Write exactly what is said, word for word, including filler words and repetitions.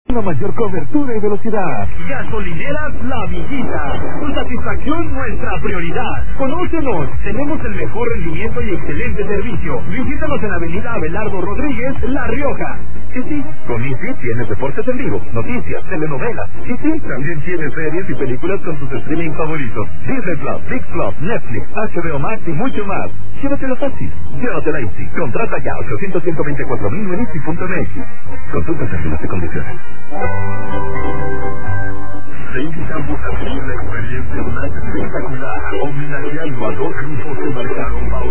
Una mayor cobertura y velocidad. Gasolineras La Villita. Tu satisfacción, nuestra prioridad. Conócenos. Tenemos el mejor rendimiento y excelente servicio. Visítanos en Avenida Abelardo Rodríguez, La Rioja. Y sí, con Easy tienes deportes en vivo, noticias, telenovelas. Y sí, también tienes series y películas con tus streaming favoritos. Disney Plus, Big Plus, Netflix, H B O Max y mucho más. Llévatelo fácil. Llévatela Easy. Contrata ya ochocientos ciento veinticuatro mil en easy punto m x. Consulta términos y condiciones. Te invitamos a vivir la experiencia más espectacular, homenajeando a dos grupos que marcaron